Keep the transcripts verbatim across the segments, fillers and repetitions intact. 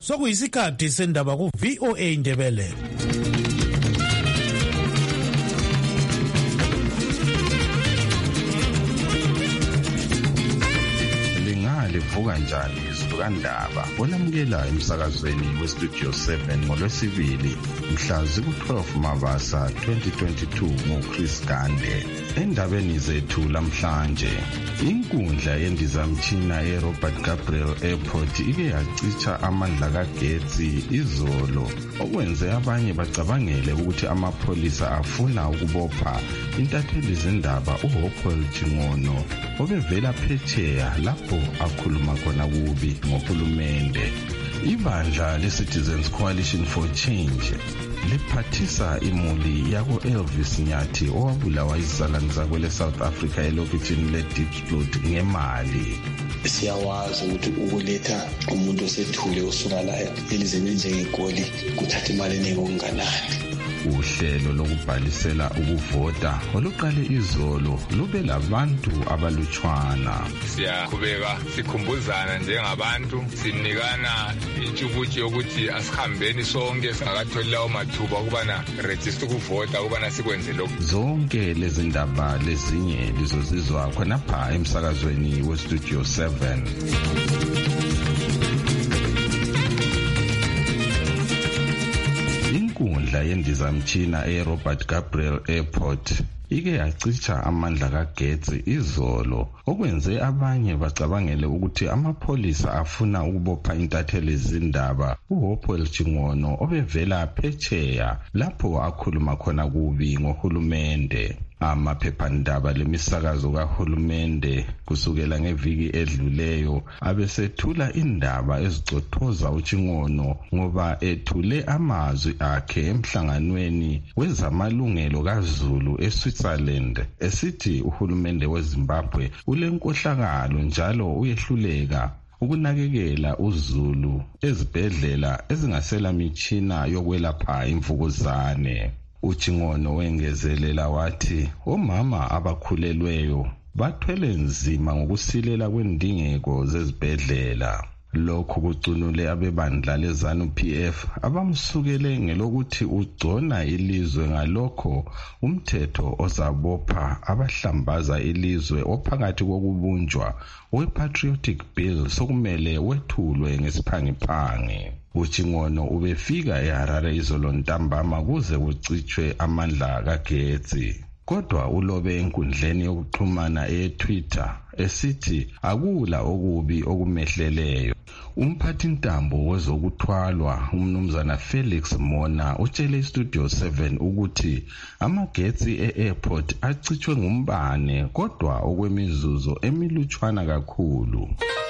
sokuyisikhathi sendaba ku V O A Ndebele. Livuka njani izulu kandaba olamukela emsakazweni westudio seven ngolwesibili mhla ziku-twelve Mabasa twenty twenty-two ngoChris Gande. Endabeni zethu lamhlanje, inkundla yendizamtshina eRobert Gabriel Airport ike yacicha amandla kagetsi izolo, okwenze abanye bacabangele ukuthi amapholisa afuna ukubopha intatheli zindaba uHopewell Chingono obevela phetsheya lapho akhuluma khona kubi ngohulumende. Ibandla le-Citizens Coalition for Change liphathisa imuli yako Elvis Nyathi owabulawa izizalwane zakwele South Africa elokitshini le-Diepsloot ngemali. Siyawazi ukuthi ukuletha umuntu osethule usuka la elizweni njengeGoli kuthatha imali eningi okunganani. Uhlelo lokubhalisela ukuvota oluqale izolo lube labantu abalutshwana. Siyaqhubeka sikhumbuzana njengabantu, sinikana intshukutsho yokuthi asihambeni sonke singakatholi lawo mathuba ukubana register ukuvota ukubana sikwenze lokho. Zonke lezi ndaba lezinye lizozizwa khonapha emsakazweni westudio seven. Inkundla yendizamtshina eRobert Gabriel Airport ike yacicha amandla kagetsi izolo, okwenze abanye bacabangele ukuthi amapholisa afuna ukubopha intatheli zindaba uHopewell Chingono obevela phetsheya lapho akhuluma khona kubi ngohulumende. Amaphephandaba lemisakazo kahulumende kusukela ngeviki edluleyo abesethula indaba ezicothoza uChingono ngoba ethule amazwi akhe emhlanganweni wezamalungelo kaZulu eSwitzerland esithi uhulumende weZimbabwe ulenkohlakalo njalo uyehluleka ukunakekela uZulu ezibhedlela ezingasela mitshina yokwelapha imvukuzane. uChingono wengezelela wathi omama abakhulelweyo bathwele nzima ngokusilela kwendingeko zezibhedlela. Lokhu kucunule abebandla leZANU P F abamsukele ngelokuthi ugcona ilizwe ngalokho umthetho ozabopha abahlambaza ilizwe ophakathi kokubunjwa we-Patriotic Bill sokumele wethulwe ngesiphangiphangi. uChingono ubefika eHarare izolo ntambama kuze kucitshwe amandla kagetsi. Kodwa ulobe enkundleni yokuxhumana eTwitter esithi akula okubi okumehleleyo. Umphathi ntambo wezokuthwalwa umnumzana Felix Mona utshele iStudio seven ukuthi amagetsi e-airport acitshwe ngumbane kodwa okwemizuzu emilutshwana kakhulu.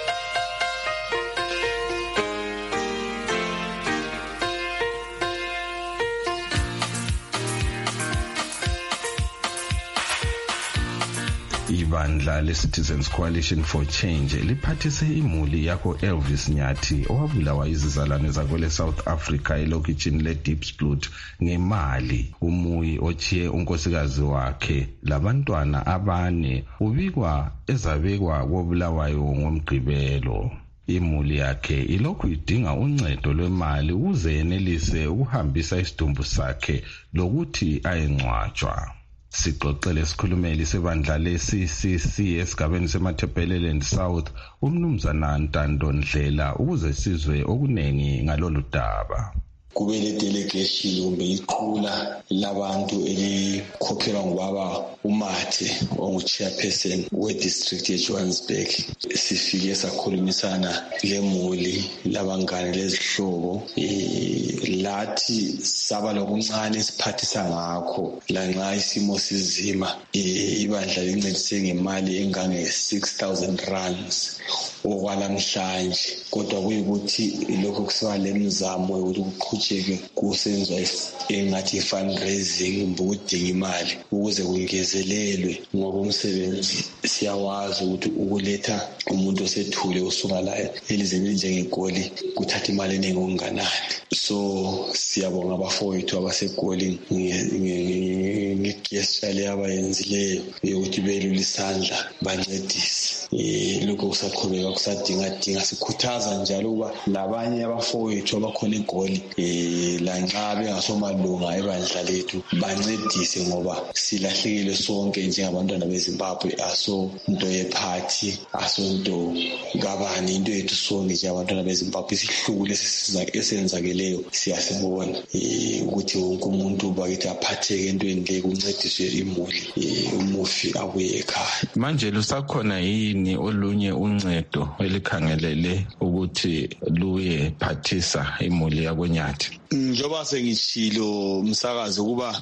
Ibandla le-Citizens Coalition for Change liphathise imuli yako Elvis Nyathi owabulawa izizalwane zakwele South Africa elokitshini le-Diepsloot ngemali. Umuyi ochiye unkosikazi wakhe labantwana abane ubikwa ezabekwa kobulawayo ngoMgqibelo. Imuli yakhe ilokhu idinga uncedo lwemali ukuze yenelise ukuhambisa isidumbu sakhe lokuthi ayengcwatshwa. Sixoxele isikhulumeli sebandla le-C C C esigabeni seMatabeleland South umnumzana Ntando Ndlela ukuze sizwe okunengi ngalolu daba. Kube le delegation kumbe iqula labantu elikhokhelwa ngubaba uMathe ongu-chairperson we-district yeJohannesburg. Sifike sakhulumisana lemuli labangane lezihlobo lathi saba lokuncane siphathisa ngakho lanxa isimo sizima. Ibandla lincedise ngemali engange six thousand rands okwalamhlanje, kodwa kuyikuthi lokho kusiba lemizamo yokuthi kuqhutsheke kusenzwa engathi fundraising kumbe ukudinga imali ukuze kungezelelwe ngoba umsebenzi siyawazi ukuthi ukuletha umuntu osethule usuka la elizweni njengeGoli kuthatha imali eningi okunganani. So siyabonga abafowethu abaseGoli ngegesture le abayenzileyo yokuthi belule isandla bancedise. eh lokho kusaqhubeka kusadinga dinga sikhuthaza njalo ukuba labanye abafowethu abakhona eGoli eh la nxa bengasomalunga ebandla lethu bancedise ngoba silahlekile sonke njengabantwana beZimbabwe aso into yephathi aso into ngabani into yethu sonke njengabantwana beZimbabwe isihlukule esenzakeleyo siyasibona eh ukuthi wonke umuntu bakithi aphatheke entweni le kuncediswe imuli umufi abuye ekhaya. Manje lusakhona yini olunye uncedo elikhangelele ukuthi luye phathisa imuli yakoNyathi? Njoba sengishilo umsakazo kuba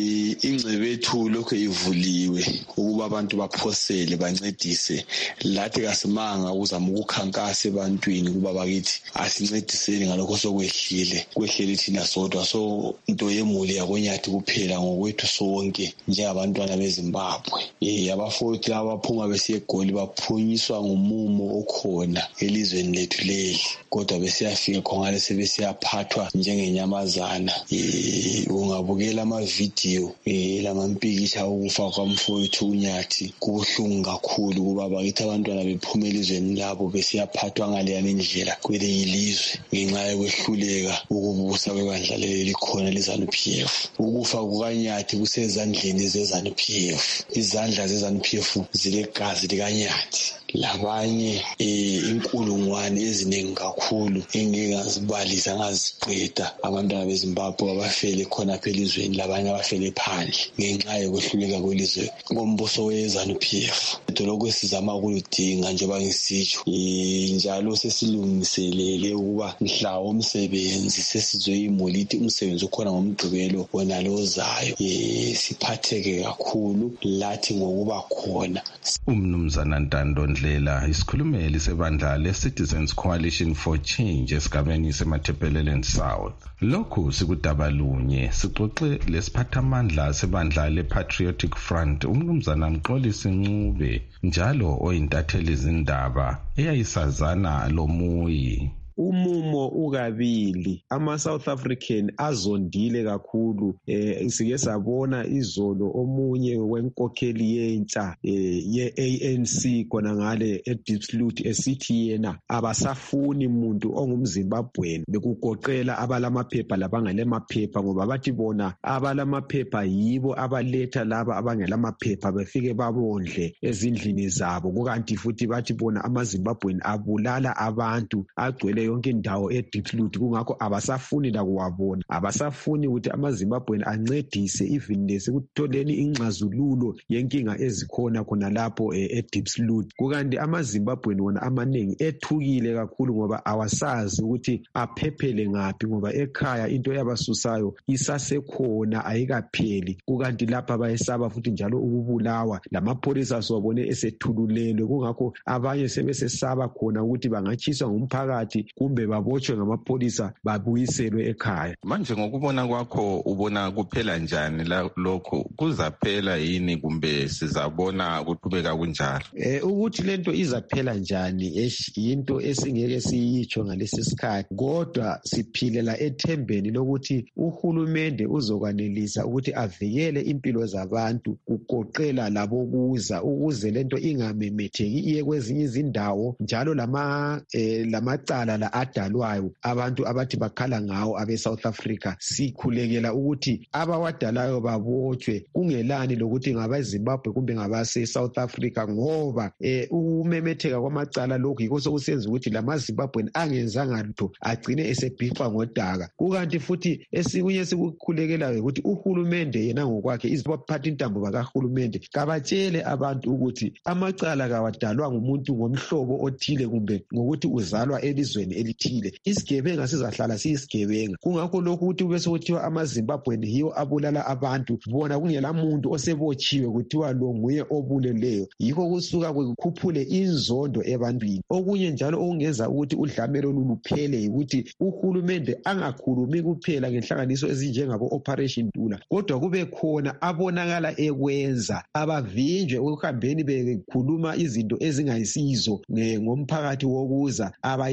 ingcebe ethu lokho ivuliwe ukuba abantu baphosele bancedise lathi kasimanga ukuzama ukukhankasa ebantwini kuba bakithi asincediseni ngalokho sokwehlile kwehlele thina sodwa so into yemuli yakoNyathi kuphela ngokwethu sonke njengabantwana beZimbabwe. Eh abafowethu abaphuma besiye eGoli baphunyiswa ngumumo okhona elizweni lethu leli kodwa besiyafika khona sebesiyaphathwa njengenyamazana. Eh ungabukela ama video eh lamampikisha ukufa kwamfowethu uNyathi kubuhlungu kakhulu kuba bakithi abantwana bephuma elizweni labo besiyaphathwa ngale indlela kwelinye ilizwe ngenxa yokwehluleka ukubusa kwebandla leli khona leZANU P F. Ukufa kukaNyathi kusezandleni zeZANU P F. Izandla zeZANU P F zilegazi likaNyathi. Labanye eh inkulungwane eziningi kakhulu engikazibalisa ngaziqeda abantwana beZimbabwe abafele khona phelizweni labanye abafele phandle ngenxa yokwehluleka kwelizwe ngombuso weZANU P F. Lokho sizama ukuludinga njengoba ngisitsho njalo sesilungiselele ukuba mhla womsebenzi sesizwe imolithi umsebenzi ukhona ngomgqibelo wona lozayo eh siphatheke kakhulu lathi ngokuba khona. Umnumzana Ntando Ndlela isikhulumeli sebandla leCitizens Coalition for Change esigabeni seMathepeleland South. Lokhu sikudabalunye sixoxe lesiphathamandla sebandla lePatriotic Front umnumzana Mxolisi Ncube njalo oyintatheli izindaba eyayisazana lomuyi. Umumo ukabili ama South African azondile kakhulu eh sike sabona izolo omunye wenkokheli yentsha eh ye A N C kona ngale eDiepsloot esithi yena abasafuni umuntu ongumZimbabweni bekugoqela abalamaphepha labangalemaphepha ngoba bathi bona abalamaphepha yibo abaletha laba abangelamaphepha befike babondle ezindlini zabo kukanti futhi bathi bona amaZimbabweni abulala abantu agcwele yonke indawo eDiepsloot kungakho abasafuni la kuwabona abasafuni ukuthi amaZimbabweni ancedise even lesikutholeni inxazululo yenkinga ezikhona khona lapho eDiepsloot kukanti amaZimbabweni wona amanengi ethukile kakhulu ngoba awasazi ukuthi aphephele ngaphi ngoba ekhaya into yabasusayo isasekhona ayikapheli kukanti lapha bayesaba futhi njalo ukubulawa lamapholisa sobone esethululelwe kungakho abanye sebesesaba khona ukuthi bangachiswa ngumphakathi kumbe babotshwe ngamapholisa babuyiselwe ekhaya. Manje ngokubona kwakho ubona kuphela njani lokho kuzaphela yini kumbe sizabona kuqhubeka kunjalo? Eh ukuthi lento izaphela njani into esingeke siyitsho ngalesi sikhathi kodwa siphilela ethembeni lokuthi uhulumende uzokwanelisa ukuthi avikele impilo zabantu kugoqela labo kuza ukuze lento ingamemetheki iye kwezinye izindawo njalo lama eh, lamacala la adalwayo abantu abathi bakhala ngawo abe South Africa sikhulekela ukuthi abawadalayo babotshwe kungelani lokuthi ngabaZimbabwe kumbe ngabase South Africa ngoba eh, ukumemetheka kwamacala lokhu yikho sokusenza ukuthi lamaZimbabweni angenzanga lutho agcine esebhifa ngodaka kukanti futhi esikunye sikukhulekelayo ukuthi uhulumende yena ngokwakhe izibaphatha intambo bakahulumende kabatshele abantu ukuthi amacala kawadalwa ngumuntu ngomhlobo othile kumbe ngokuthi uzalwa elizweni elithile isigebenga sizahlala siyisigebenga kungakho lokhu ukuthi kube sekuthiwa amaZimbabweni yiwo abulala abantu bona kungela muntu osebotshiwe kuthiwa lo nguye obuleleyo yikho kusuka kukhuphule inzondo ebantwini okunye njalo okungenza ukuthi udlamelo luluphele ukuthi uhulumende angakhulumi kuphela ngenhlanganiso ezinjengabo Operation Dula kodwa kube khona abonakala ekwenza abavinjwe ukuhambeni bekhuluma izinto ezingayisizo ngomphakathi wokuza abayeke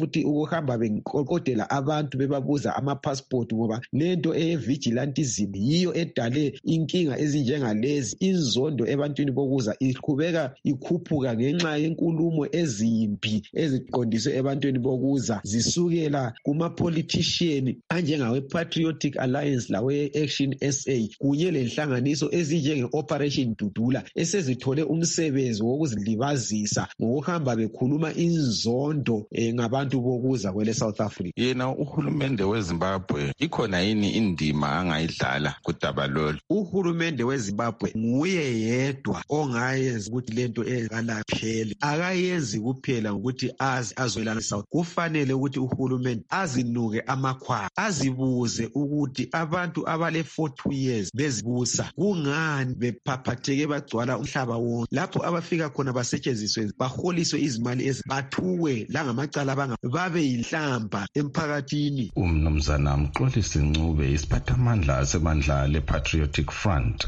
futhi ukuhamba benqoqodela abantu bebabuza ama-passport, ngoba lento eye-vigilantism yiyo edale inkinga ezinjengalezi. Inzondo ebantwini bokuza iqhubeka ikhuphuka ngenxa yenkulumo ezimbi eziqondiswe ebantwini bokuza zisukela kuma-politician anjengawe-Patriotic Alliance lawe-Action S A kunye lenhlanganiso ezinjenge-Operation Dudula esezithole umsebenzi wokuzilibazisa ngokuhamba bekhuluma inzondo eh, ngabantu bokuza kwele South Africa. Yena uhulumende weZimbabwe ikhona yini indima angayidlala kudaba lolu? Uhulumende weZimbabwe nguye yedwa ongayenza ukuthi lento engalapheli. Akayenzi kuphela ukuthi azi azwelana South. Kufanele ukuthi uhulumende azinuke amakhwa, azibuze ukuthi abantu abale forty years bezibusa kungani bephaphatheke bagcwala umhlaba wonke. Lapho abafika khona basetshenziswe baholiswe izimali ezibathukwe langamacala banga babe yinhlamba emphakathini. Umnumzana Mxolisi Ncube isiphathamandla asemandla le-Patriotic Front.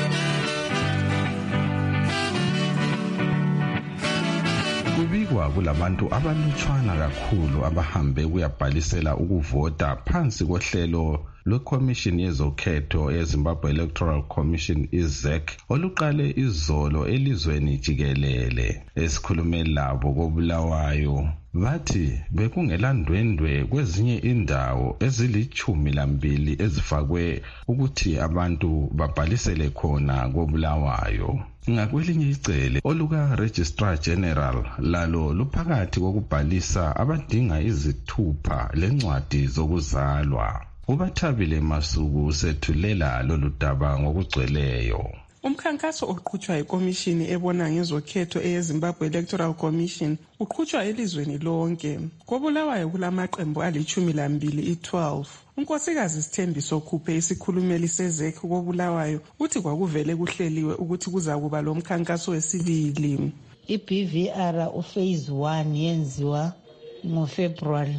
Kubikwa kulabantu abalutshwana kakhulu abahambe kuyabhalisela ukuvota phansi kohlelo lweCommission yezokhetho eZimbabwe Electoral Commission I Z E C oluqale izolo elizweni jikelele. Esikhulume labo koBulawayo bathi bekungelandwendwe kwezinye indawo ezilichumi lambili ezifakwe ukuthi abantu babhalisele khona koBulawayo. Ngakwelinye icele oluka Registrar General lalo luphakathi kokubhalisa abadinga izithupha lencwadi zokuzalwa. Ubathabile Masuku sethulela lolu daba ngokugcweleyo. Umkhankaso oqhutshwa ikomishini ebona ngezokhetho eyeZimbabwe Electoral Commission uqhutshwa elizweni lonke. KoBulawayo kulamaqembu alichumi lambili i-twelve. Unkosikazi Sithembiso Khuphe isikhulumeli seZ E C koBulawayo uthi kwakuvele kuhleliwe ukuthi kuza kuba lo mkhankaso wesibili. I-B V R uphase one yenziwa ngoFebruary.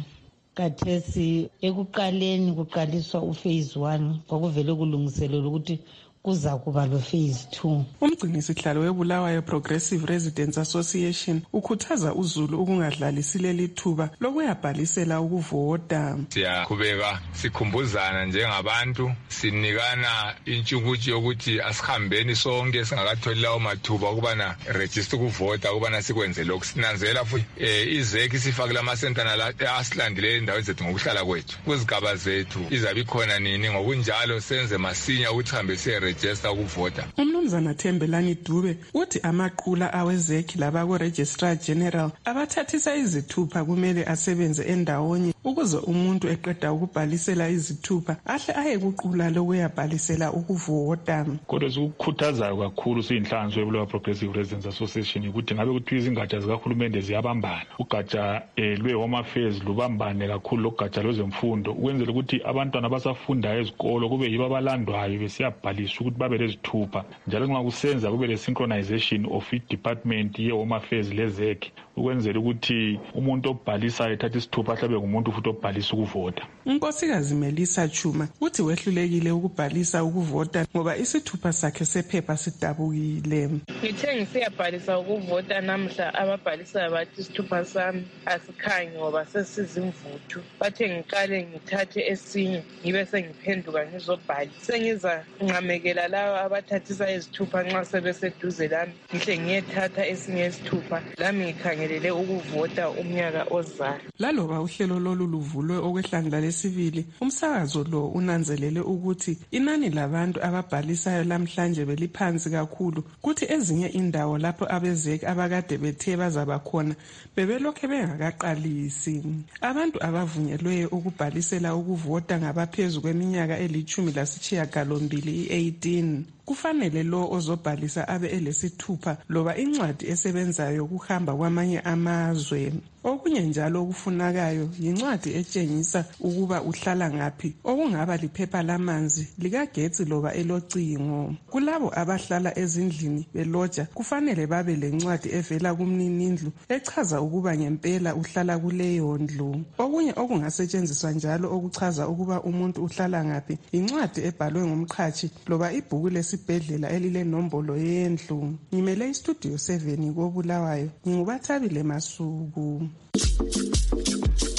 Kathesi ekuqaleni kuqaliswa uphase one kwakuvele kulungiselelwa ukuthi kuza kuba lo phase two. Umgcini sihlalo weBulawayo Progressive Residents Association ukhuthaza uZulu ukungadlalisi leli thuba lokuyabhalisela ukuvota. Siyaqhubeka sikhumbuzana njengabantu, sinikana intshukuthi yokuthi asihambeni sonke singakatholi lawo mathuba ukubana register ukuvota ukubana sikwenze lokhu. Sinanzela futhi iZ E C sifakela amasenta nala asilandile indawo zethu ngokuhlala kwethu. Kuzigaba zethu izabe khona nini ngokunjalo senze masinya ukuthi hambe siye register ukuvota. Umnumzana Thembelani Dube uthi amaqula aweZ E C labako Registrar General abathathisa izithupha kumele asebenze endawonye ukuze umuntu eqeda ukubhalisela izithupha ahle aye kuqula lokuyabhalisela ukuvota. Kodwa sikukhuthazayo kakhulu siyinhlanganiso yeBulawayo Progressive Residents Association ukuthi ngabe kuthiwa izingatsha zikahulumende ziyabambana. Ugatsha lwe-Home Affairs lubambane kakhulu logatsha lwezemfundo ukwenzela ukuthi abantwana abasafundayo ezikolo kube yibo abalandwayo besiyabhaliswa ukuthi babe lezithupha. Njalo nxa kusenza kube le synchronization of i-department ye-Home Affairs leZ E C ukwenzela ukuthi umuntu obhalisa ethatha isithupha ahlabe ngumuntu futhi obhalisa ukuvota. Unkosikazi Melissa Chuma uthi wehlulekile ukubhalisa ukuvota ngoba isithupha sakhe sephepha sidabukile. Ngithe ngisiyabhalisa ukuvota namhla ababhalisayo bathi isithupha sami asikhanyi ngoba sesizimvuthu. Bathe ngiqale ngithathe esinye ngibe sengiphenduka ngizobhalisa. Sengiza nqamekela lawa abathathisa izithupha nxa sebeseduze lami ngihle ngiyethatha esinye isithupha lami ngikhangelele ukuvota umnyaka ozayo. Laloba uhlelo lolu luvulwe okwehlandla lesibili, umsakazo lo unanzelele ukuthi inani labantu ababhalisayo lamhlanje beliphansi kakhulu, kuthi ezinye indawo lapho abeZ E C abakade bethe bazaba khona bebelokhe bengakaqalisi. Abantu abavunyelwe ukubhalisela ukuvota ngabaphezulu kweminyaka elichumi lasitshiyagalombili i-eighteen. Kufanele lo ozobhalisa abe elesithupha loba incwadi esebenzayo ukuhamba kwamanye amazwe. Okunye njalo okufunakayo yincwadi etshengisa ukuba uhlala ngaphi, okungaba liphepha lamanzi, likagetsi loba elocingo. Kulabo abahlala ezindlini beloja kufanele babe lencwadi evela kumninindlu echaza ukuba ngempela uhlala kuleyo ndlu. Okunye okungasetshenziswa njalo okuchaza ukuba umuntu uhlala ngaphi incwadi ebhalwe ngumqhashi loba ibhuku lesibhedlela elilenombolo yendlu. Ngimele istudio seven koBulawayo, ngingubathabile Masuku.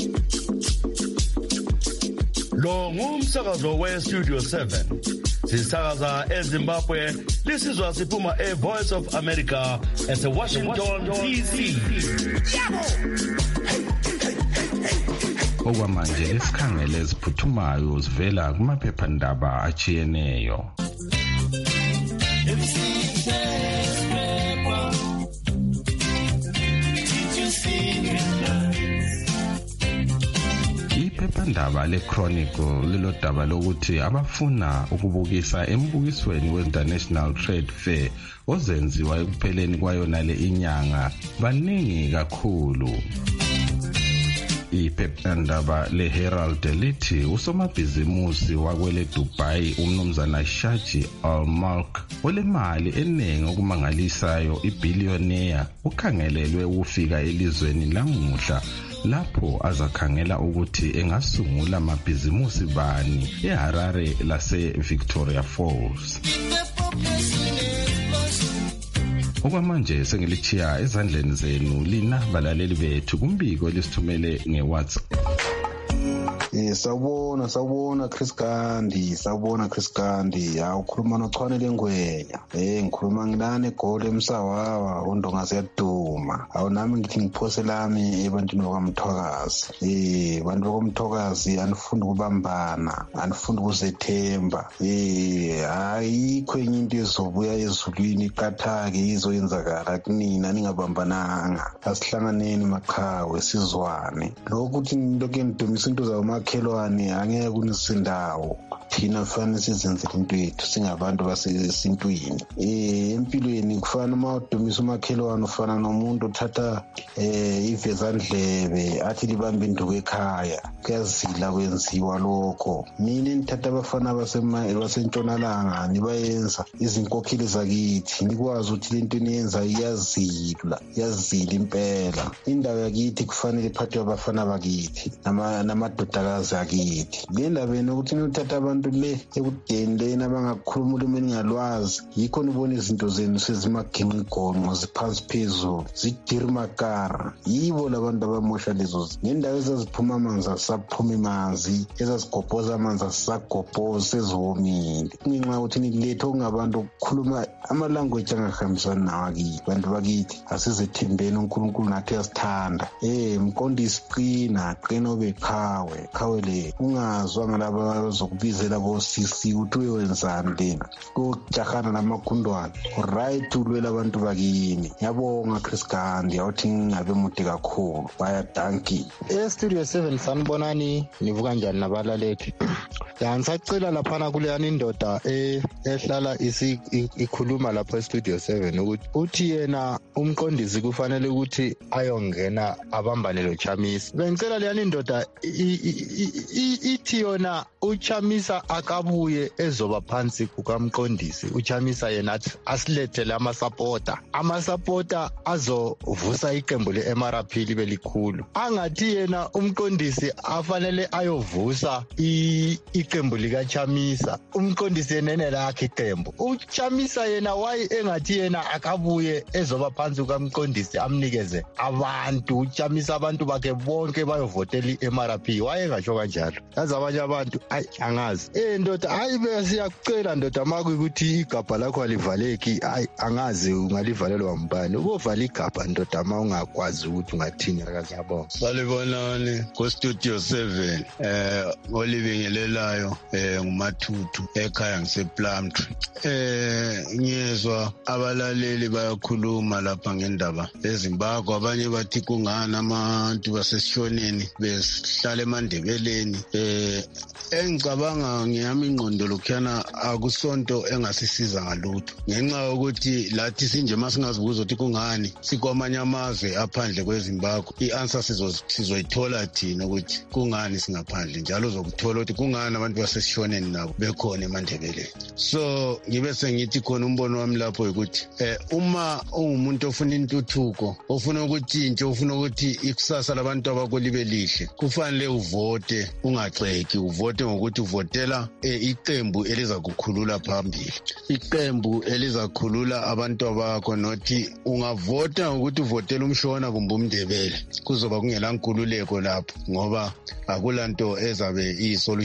Lo ngumsakazo we-Studio seven. Sisakaza eZimbabwe, lisizwa siphuma e-Voice of America ese-Washington, D C. Okwamanje lesikhangele eziphuthumayo zivela kumaphephandaba atshiyeneyo. Iphephandaba le-Chronicle lilodaba lokuthi abafuna ukubukisa embukisweni we-International Trade Fair ozenziwa ekupheleni kwayona le inyanga baningi kakhulu. Iphephandaba le-Herald lithi usomabhizimusi wakwele Dubai umnumzana Shaji Al-Malk olemali eningi okumangalisayo ibillionaire ukhangelelwe ukufika elizweni lamuhla lapho azakhangela ukuthi engasungula amabhizimusi bani eHarare lase-Victoria Falls. Okwamanje sengilichiya ezandleni zenu lina balaleli bethu kumbiko lisithumele nge-WhatsApp. Eh sawubona sawubona Chris Gandhi sawubona Chris Gandhi awukhuluma noChwanele Ngwenya eh ngikhuluma ngilana eGoli eMsawawa undonga siyaduma awunami ngithi ngiphose lami ebantwini bokaMthokazi eh bantu bokaMthokazi anifunda ukubambana anifunda ukuzethemba eh ayikho enye into ezobuya ezulwini iqathake izoyenzakala kunina ningabambananga asihlanganeni maqhawe sizwane lokuthi lokho ngidumisa into zawo makhelwane angeke kunisindawo thina fanele sizenzele into yethu singabantu basesintwini eh empilweni kufana uma udumisa umakhelwane ufana nomuntu othatha eh ivezandlebe athi libambe induku ekhaya kuyazila kwenziwa lokho mina nithatha abafana basentshonalanga nibayenza izinkokheli zakithi nikwazi ukuthi lento niyenza iyazila yazila impela indawo yakithi kufanele iphathwe abafana bakithi nama namadodakazi akithi le ndaba nokuthi nithatha abantu le ekudeni lena abangakhuluma ulimi ningalwazi yikho nibona izinto zenu sezimaginqigonqo ziphansi phezulu zidirmakara yibo labantu abamosha lezo nendawo ezaziphuma amanzi asaphuma imanzi ezazigobhoza amanzi asagobhoza sezomile ngenxa yokuthi nilethe okungabantu ukukhuluma ama-language angahambisani nawo akithi bantu bakithi asizethembeni uNkulunkulu nathi uyasithanda eh mqondisi qina qina obekhawe khawe le ungazwa ngalaba bazokubizela bosisi uthi uyenzani lena ukujahana namagundwane right ulwela abantu bakini yabonga Chris Gandhi awuthi ngingabe mude kakhulu baya danki e-Studio seven sanibonani nivuka njani nabalaleli ya ngisacela laphana kuleyani indoda ehlala isi ikhuluma lapha e-Studio seven ukuthi uthi yena umqondisi kufanele ukuthi ayongena abambane lo Chamisa bengicela leyani indoda ithi yona uChamisa akabuye ezoba phansi kukamqondisi uChamisa yena asilethele amasupporter amasupporter azovusa iqembu le-M R P libe likhulu angathi yena umqondisi afanele ayovusa iqembu likaChamisa umqondisi yenene lakhe iqembu uChamisa yena wayi engathi yena akabuye ezoba phansi kukamqondisi amnikeze abantu uChamisa abantu bakhe bonke bayovotela i-M R P wayengasho kanjalo yazi abanye abantu ayi angazi eh ndoda hayi besiyakucela ndoda makuyikuthi igabha lakho alivaleki ayi angazi ungalivalelwa umbani ubovala igabha ndoda ma ungakwazi ukuthi ungathini akaziyabona salibonani ku-Studio seven eh olibingelelayo eh ngumathuthu ekhaya ngisePlumtree eh ngiyezwa abalaleli bayakhuluma lapha ngendaba eZimbabwe abanye bathi kungana abantu basesishoneni besihlala eMandebeleni eh engicabanga ngiyami ingqondo lokhuyana akusonto engasisiza ngalutho ngenxa yokuthi lathi sinje masingazibuza ukuthi kungani sikwamanye amazwe aphandle kweZimbabwe i-answer sizoyithola thina ukuthi kungani singaphandle njalo uzokuthola ukuthi kungani abantu basesishoneni nabo bekhona eMandebeleni so ngibe sengithi khona umbono wami lapho ukuthi eh uma ungumuntu ofuna intuthuko ofuna ukuthi into ofuna ukuthi ikusasa labantu abakolibe lihle kufanele uvote ungagxeki uvote ngokuthi uvotela iqembu eliza kukhulula phambili iqembu eliza kukhulula abantu abakho nothi ungavota ngokuthi uvotela umshona kumbe umndebele kuzoba kungela nkululeko lapho ngoba akulanto ezabe iyisolution yenza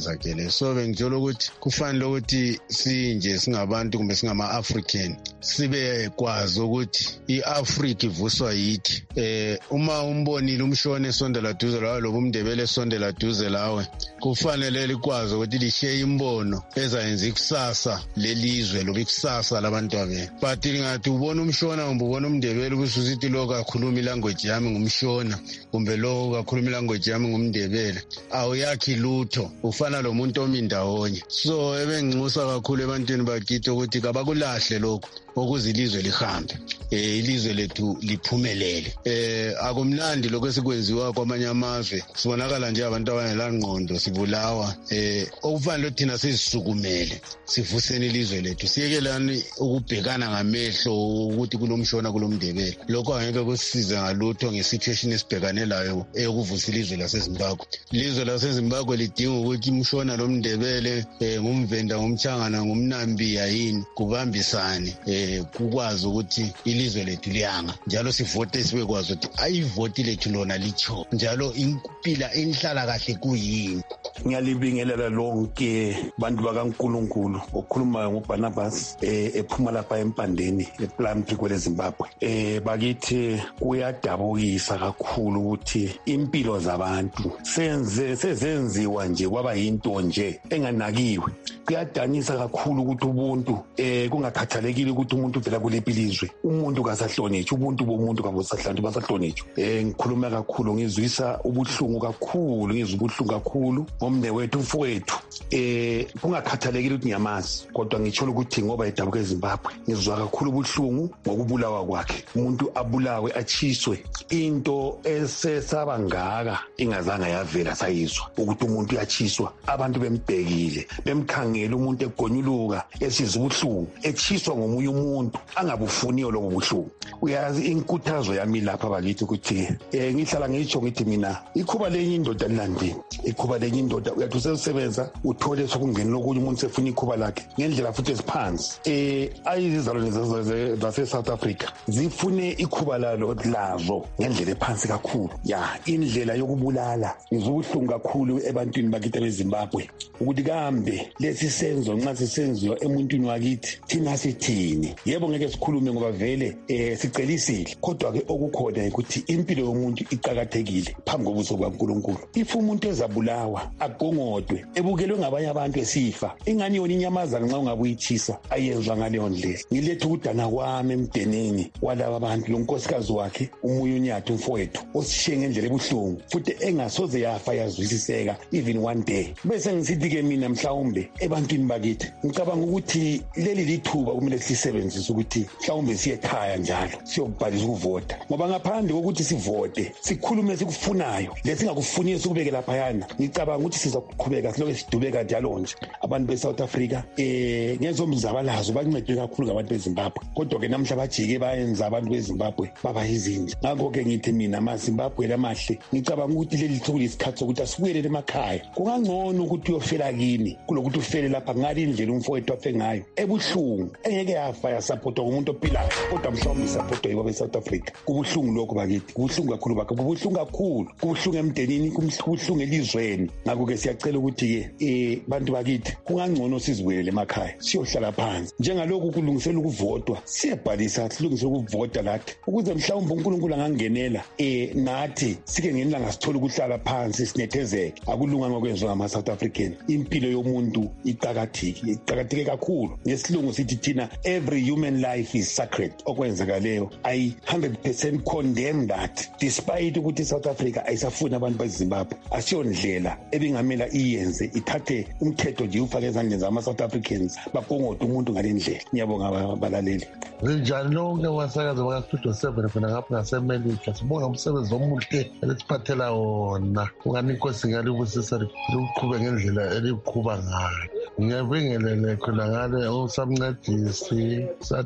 zakhe lezo. So bengithola ukuthi kufanele ukuthi sinje singabantu kumbe singama-African sibe kwazi ukuthi i-Africa ivuswa yithi. Eh uma umbonile umshona esondela duze lawe loba umndebele esondela duze lawe kufanele likwazi ukuthi lishiye imbono ezayenza ikusasa lelizwe loba ikusasa labantwana. But ngathi ubona umshona kumbe ubona umndebele ubususithi lo kakhuluma ilanguage yami ngumshona kumbe lo kakhuluma ilanguage yami ngumndebele awuyakhi lutho ufana lo muntu omindawonye. So ebenginxusa kakhulu ebantwini bakithi ukuthi kabakulahle lokho ukuze ilizwe lihambe, eh ilizwe lethu liphumelele. Eh akumnandi lokho esikwenziwa kwamanye amazwe, sibonakala nje abantu abangelangqondo sibulawa. Eh okufanele thina sizisukumele sivuseni ilizwe lethu, siyekelani ukubhekana ngamehlo ukuthi kulomshona kulomndebele. Lokho angeke kusisize ngalutho ngesituation esibhekane layo eyokuvusa ilizwe laseZimbabwe. Ilizwe laseZimbabwe lidinga ukuthi umshona lomndebele eh ngumvenda ngumchangana ngumnambiya yini kubambisane eh kukwazi ukuthi ilizwe lethu liyanga njalo sivote sibekwazi ukuthi ayivoti lethu lona licho njalo impila inhlala kahle kuyini. Ngiyalibingelela lonke bantu bakaNkulunkulu okukhuluma ngoBarnabas eh ephuma lapha empandeni ePlumtree kwele Zimbabwe. Eh bakithi kuyadabukisa kakhulu ukuthi impilo zabantu senze sezenziwa nje kwaba yinto nje enganakiwe. Kuyadanisa kakhulu ukuthi ubuntu eh kungakhathalekile ukuthi umuntu uvela kulephi ilizwe, umuntu kasahlonitshwa, ubuntu bomuntu kabusahlanti basahlonitshwa. Eh ngikhuluma kakhulu ngizwisa ubuhlungu kakhulu, ngizwa ubuhlungu kakhulu ngomnewethu mfowethu. Eh kungakhathalekile ukuthi ngiyamazi kodwa ngitsho ukuthi ngoba edabuka eZimbabwe ngizwa kakhulu ubuhlungu ngokubulawa kwakhe. Umuntu abulawe achiswe, into esesaba ngaka ingazanga yavela sayizwa ukuthi umuntu uyachiswa, abantu bembhekile bemkhangela umuntu egonyuluka esizwa ubuhlungu echiswa ngomunye umuntu angabufuniyo lobo buhlungu. Uyazi inkuthazo yami lapha bakithi ukuthi eh ngihlala ngitsho ngithi mina ikhuba lenye indoda lilandini, ikhuba lenye indoda uyathi usebenza uthole sokungenela okunye umuntu sefuna ikhuba lakhe ngendlela futhi esiphansi. Eh ayizizalwane zase South Africa zifune ikhuba lalo lazo ngendlela ephansi kakhulu. Ya indlela yokubulala ngizubuhlungu kakhulu ebantwini bakithi beZimbabwe ukuthi kambe lesi senzo nxa sisenziwa emuntwini wakithi thina sithini. Yebo ngeke sikhulume ngoba vele eh sicelisile kodwa ke okukhona ukuthi impilo yomuntu iqhakathekile phambi kobuso bukaNkulunkulu. If umuntu ezabulawa agongodwe ebukelwe ngabanye abantu esifa ingani yona inyamazana nxa ungabuyithisa ayenzwa ngaleyo ndlela. Ngilethe ukudana kwami emdenini walaba abantu, lo nkosikazi wakhe umunye unyathu mfowethu osishiye ngendlela ebuhlungu futhi engasoze yafa yazwisiseka even one day. Bese ngisithi ke mina mhlawumbe ebantwini bakithi ngicabanga ukuthi leli lithuba kumele sisebenzise ukuthi mhlawumbe siye ekhaya njalo siyobhalisa ukuvota, ngoba ngaphandle kokuthi sivote sikhulume sikufunayo lesingakufuniyo sikubeke lapha yana. Ngicabanga ukuthi sizoqhubeka siloke sidubeka njalo nje. Abantu beSouth Africa eh ngezomzabalazo bancedwe kakhulu ngabantu beZimbabwe kodwa ke namhla bajike bayenza abantu beZimbabwe baba izinja. Ngakho ke ngithi mina amaZimbabwe lamahle ngicabanga ukuthi leli thuku lesikhathi sokuthi asibuyele emakhaya. Kungangcono ukuthi uyofela kini kulokuthi ufele lapha ngale indlela umfowethu afe ngayo ebuhlungu engeke yafa yasupportwa umuntu ophilayo kodwa mhlawumbe isupportwa yibo beSouth Africa. Kubuhlungu lokho bakithi, kubuhlungu kakhulu bakho, kubuhlungu kakhulu, kubuhlungu emndenini, kubuhlungu elizweni. Ngakho ke siyacela ukuthi ke eh bantu bakithi kungangcono sizibuyele emakhaya siyohlala phansi njengalokhu kulungisela ukuvotwa siyabhalisa silungisela ukuvota lathi ukuze mhlawumbe uNkulunkulu angangenela eh nathi sike ngenila ngasithola ukuhlala phansi sinethezeke. Akulunganga okwenziwa ngama South African. Impilo yomuntu iqhakatheke, iqhakatheke kakhulu. Ngesilungu sithi thina every human life is sacred. Okwenzakaleyo I one hundred percent condemn that, despite ukuthi South Africa ayisafuni abantu beZimbabwe. Asiyondlela ebingamela iyenze ithathe umthetho nje ufake ezandleni zama South Africans bagongoda umuntu ngalendlela. Ngiyabonga abalaleli. Zinjani lonke wasakaza bakaStudio seven khona ngapha ngaseMelika. Sibonga umsebenzi omuhle elesiphathela wona. Ungani inkosi ngalibusisa liqhube ngendlela eliqhuba ngayo. Ngiyabingelele khona ngale usamncedisi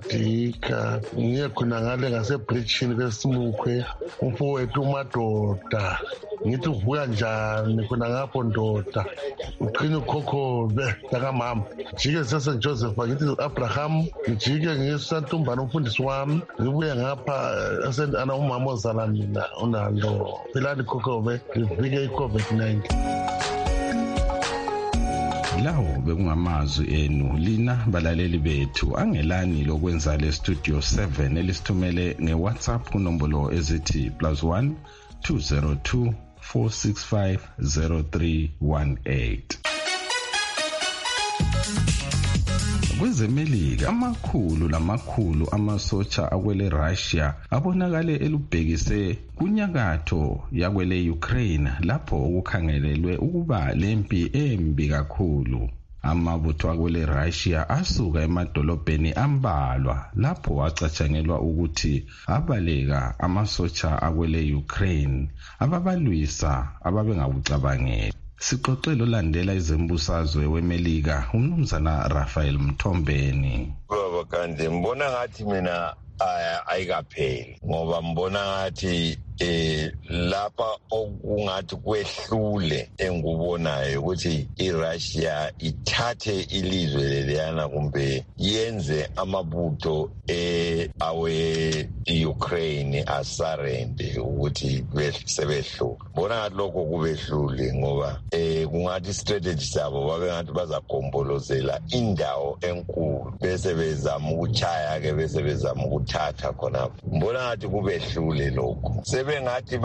Sadika, ngiye khona ngale ngasebridgini kweSimukhwe umfowethu uMadoda. Ngithi uvuka njani khona ngapho ndoda uqina ukhokhobe lakamama. Jike sese Joseph ngithi Abraham, ngijike ngisantumbana umfundisi wami ngibuye ngapha ana umama ozala mina unalo Philani Khokhobe ngivike iCovid nineteen. Lawo bekungamazwi enu lina balaleli bethu angelani lokwenza le Studio seven elisithumele ngeWhatsApp kunombolo ezithi plus one two zero two four six five zero three one eight. Kwezemelika amakhulu lamakhulu amasotsha akwele Russia abonakale elubhekise kunyakatho yakwele Ukraine lapho ukukhangelelwe ukuba lempi embi kakhulu. Amabutho akwele Russia asuka emadolobheni ambalwa lapho acatshangelwa ukuthi abaleka amasotsha akwele Ukraine ababalwisa ababengakucabangeli. Sixoxelo landela izembusazwe weMelika umnumzana Raphael Mthombeni. Baba kanti mbona ngathi mina ayikapheli ngoba mbona ngathi eh lapha okungathi kwehlule engubonayo ukuthi iRussia ithathe ilizwe leliyana kumbe yenze amabutho eh awe Ukraine asarende ukuthi sebehluka. Bona ngathi lokho kubehlule ngoba eh kungathi strategy sabo babe ngathi bazagombolozela indawo enkulu bese bezama ukuchaya ke bese bezama ukuthatha khona. Mbona ngathi kubehlule lokho. Bengathi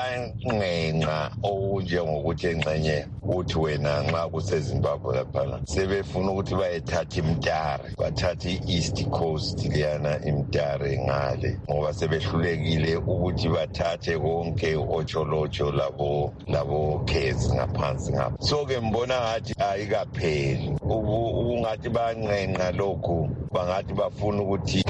bayanqenqa okunjengokuthi engxenye uthi wena nxa kuseZimbabwe laphana sebefuna ukuthi bayethatha iMtare bathatha i-East Coast liyana iMtare ngale ngoba sebehlulekile ukuthi bathathe konke ocholocho labo labo case ngaphansi ngapha. So ke mbona ngathi ayikapheli ukungathi banqenqa lokho bangathi bafuna ukuthi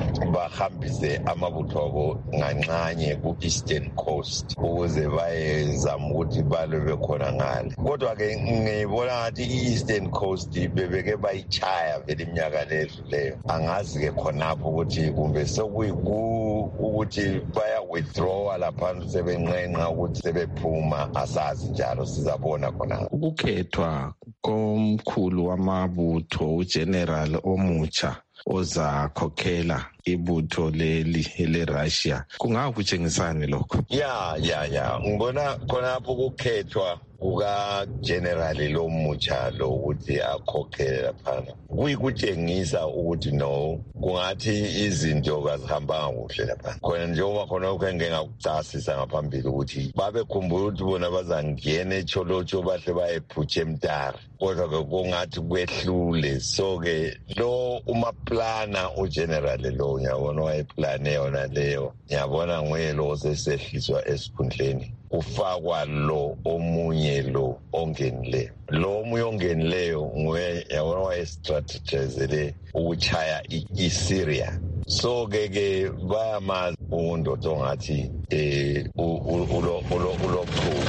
bahambise amabutho abo ngancanye ku-Eastern Coast ukuze bayezama ukuthi balwe bekhona ngale. Kodwa ke ngibona ngathi i-Eastern Coast bebeke bayichaya vele iminyaka ledluleyo. Angazi ke khonapho ukuthi kumbe sokuyiku ukuthi baya withdraw lapha sebenqenqa ukuthi sebephuma asazi njalo sizabona khona. Ukukhethwa komkhulu wamabutho uGeneral omutsha oza khokhela ibutho leli leRussia kungakutshengisani lokho? Ya ya ya ngibona khonapho kukhethwa kuka general lo mutsha lo ukuthi akhokhele laphana kuyikutshengisa ukuthi no kungathi izinto kazihambanga kuhle lapha. Khona njengoba khona ukenge ngakucasisa ngaphambili ukuthi babekhumbula ukuthi bona bazangena echolocho bahle bayephutshe eMtare kodwa ke kungathi kwehlule. So ke lo umaplana ugeneral lo ngiyabona wayeplane yona leyo ngiyabona nguye lo osesehliswa esikhundleni ufakwa lo omunye lo ongenile lo omunye ongenileyo nguye yabona wayestrategizele ukuchaya iSyria. So ke ke bayamazi undoda ongathi eh ulo ulo ulo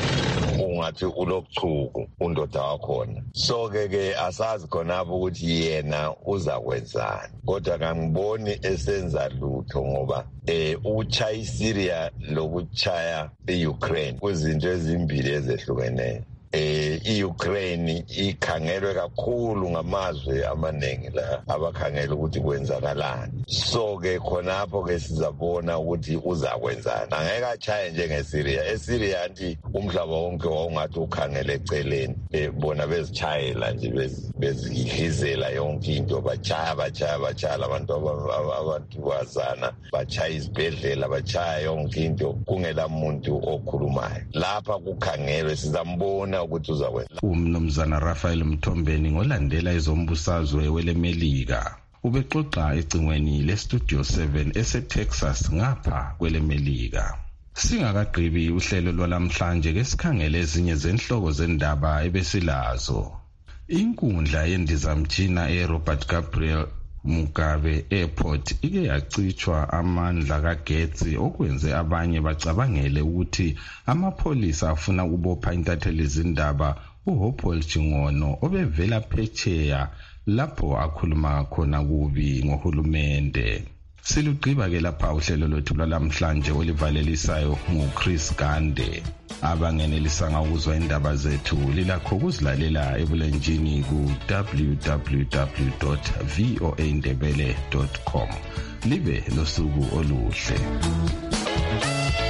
ungathi ulochuku undoda wakhona. So ke ke asazi khonapho ukuthi yena uza kwenzani kodwa ngangiboni esenza lutho ngoba eh uchaya iSyria lokuchaya iUkraine kuzinto ezimbili ezehlukeneyo. Eh iUkraine ikhangelwe kakhulu ngamazwe amaningi la abakhangela ukuthi kwenzakalani. So ke khonapho ke sizabona ukuthi uzakwenzani. Angeke achaye njengeSyria. eSyria anti umhlaba wonke wawungathi ukhangele eceleni bona bezichayela nje bezihizela yonke into bachaya bachaya bachaya abantu abantu bazana bachaya izibhedlela bachaya yonke into kungela muntu okhulumayo. Lapha kukhangelwe sizambona ukuthi uzakwenza. Umnumzana Raphael Mthombeni ngolandela izombusazwe weleMelika ubexoxa ecingweni leStudio seven eseTexas ngapha kweleMelika. Singakagqibi uhlelo lwalamhlanje ke sikhangele ezinye zenhloko zendaba ebesilazo. Inkundla yendizamtshina eRobert Gabriel Mugabe Airport ike yacithwa amandla kagetsi okwenze abanye bacabangele ukuthi amapholisa afuna ukubopha intatheli izindaba uHopewell Chingono obevela phetsheya lapho akhuluma khona kubi ngohulumende. Silugqiba ke lapha uhlelo lwethu lwalamhlanje olivalelisayo nguChris Gande. Abangenelisanga ukuzwa indaba zethu lilakho kuzilalela ebulenjini ku w w w dot voa ndebele dot com. Libe losuku oluhle.